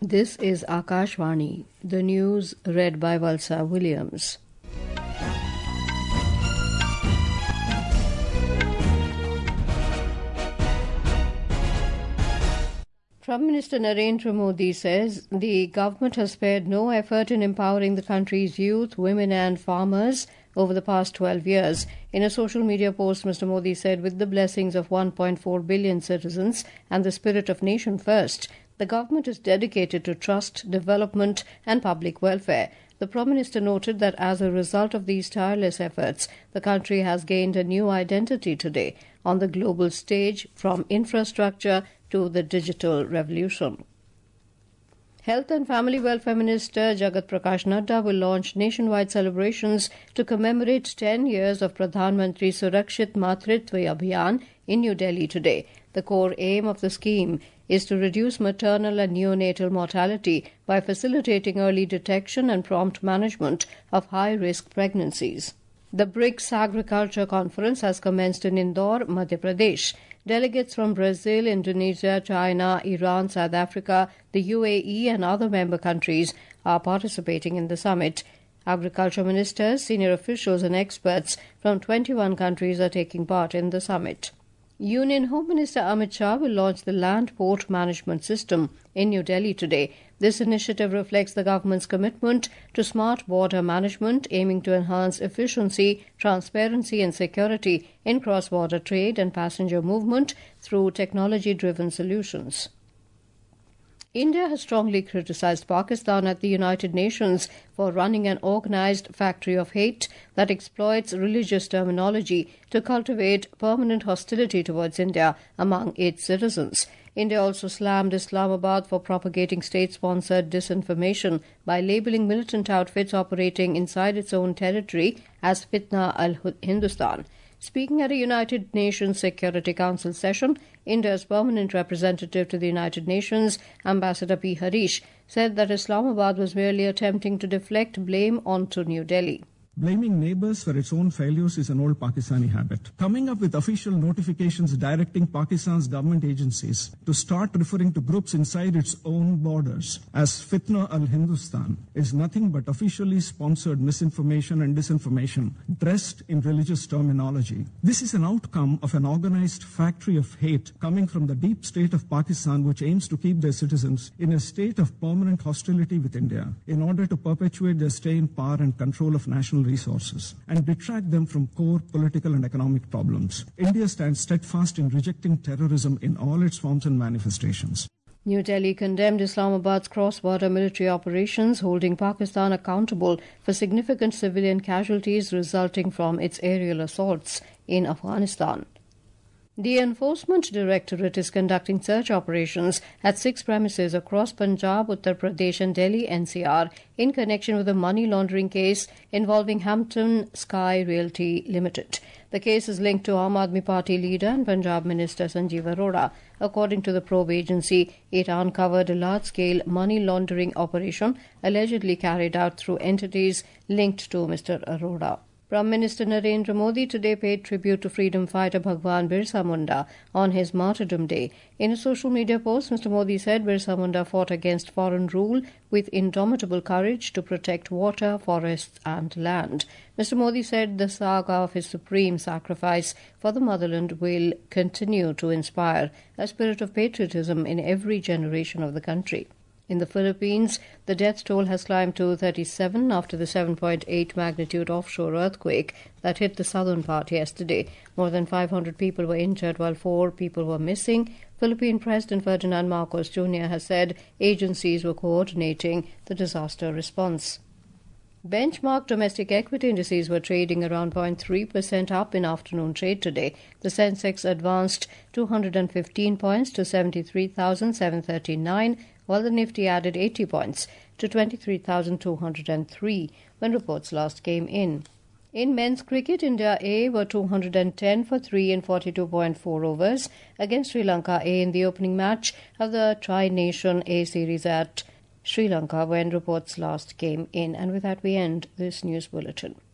This is Akashvani, the news read by Valsa Williams. Prime Minister Narendra Modi says the government has spared no effort in empowering the country's youth, women and farmers over the past 12 years. In a social media post, Mr. Modi said, with the blessings of 1.4 billion citizens and the spirit of nation first, the government is dedicated to trust, development and public welfare. The Prime Minister noted that as a result of these tireless efforts, the country has gained a new identity today on the global stage, from infrastructure to the digital revolution. Health and Family Welfare Minister Jagat Prakash Nadda will launch nationwide celebrations to commemorate 10 years of Pradhan Mantri Surakshit Matritva Abhiyan in New Delhi today. The core aim of the scheme is to reduce maternal and neonatal mortality by facilitating early detection and prompt management of high-risk pregnancies. The BRICS Agriculture Conference has commenced in Indore, Madhya Pradesh. Delegates from Brazil, Indonesia, China, Iran, South Africa, the UAE and other member countries are participating in the summit. Agriculture ministers, senior officials and experts from 21 countries are taking part in the summit. Union Home Minister Amit Shah will launch the Land Port Management System in New Delhi today. This initiative reflects the government's commitment to smart border management, aiming to enhance efficiency, transparency and security in cross-border trade and passenger movement through technology-driven solutions. India has strongly criticized Pakistan at the United Nations for running an organized factory of hate that exploits religious terminology to cultivate permanent hostility towards India among its citizens. India also slammed Islamabad for propagating state-sponsored disinformation by labeling militant outfits operating inside its own territory as Fitna al-Hindustan. Speaking at a United Nations Security Council session, India's permanent representative to the United Nations, Ambassador P. Harish, said that Islamabad was merely attempting to deflect blame onto New Delhi. Blaming neighbors for its own failures is an old Pakistani habit. Coming up with official notifications directing Pakistan's government agencies to start referring to groups inside its own borders as Fitna al-Hindustan is nothing but officially sponsored misinformation and disinformation dressed in religious terminology. This is an outcome of an organized factory of hate coming from the deep state of Pakistan, which aims to keep their citizens in a state of permanent hostility with India in order to perpetuate their stay in power and control of national resources and detract them from core political and economic problems. India stands steadfast in rejecting terrorism in all its forms and manifestations. New Delhi condemned Islamabad's cross-border military operations, holding Pakistan accountable for significant civilian casualties resulting from its aerial assaults in Afghanistan. The Enforcement Directorate is conducting search operations at 6 premises across Punjab, Uttar Pradesh and Delhi NCR in connection with a money laundering case involving Hampton Sky Realty Limited. The case is linked to Aam Aadmi Party leader and Punjab Minister Sanjeev Arora. According to the probe agency, it uncovered a large-scale money laundering operation allegedly carried out through entities linked to Mr. Arora. Prime Minister Narendra Modi today paid tribute to freedom fighter Bhagwan Birsa Munda on his martyrdom day. In a social media post, Mr. Modi said Birsa Munda fought against foreign rule with indomitable courage to protect water, forests and land. Mr. Modi said the saga of his supreme sacrifice for the motherland will continue to inspire a spirit of patriotism in every generation of the country. In the Philippines, the death toll has climbed to 37 after the 7.8 magnitude offshore earthquake that hit the southern part yesterday. More than 500 people were injured while 4 people were missing. Philippine President Ferdinand Marcos Jr. has said agencies were coordinating the disaster response. Benchmark domestic equity indices were trading around 0.3% up in afternoon trade today. The Sensex advanced 215 points to 73,739, while the Nifty added 80 points to 23,203 when reports last came in. In men's cricket, India A were 210 for 3 in 42.4 overs against Sri Lanka A in the opening match of the Tri-Nation A series at Sri Lanka when reports last came in. And with that we end this news bulletin.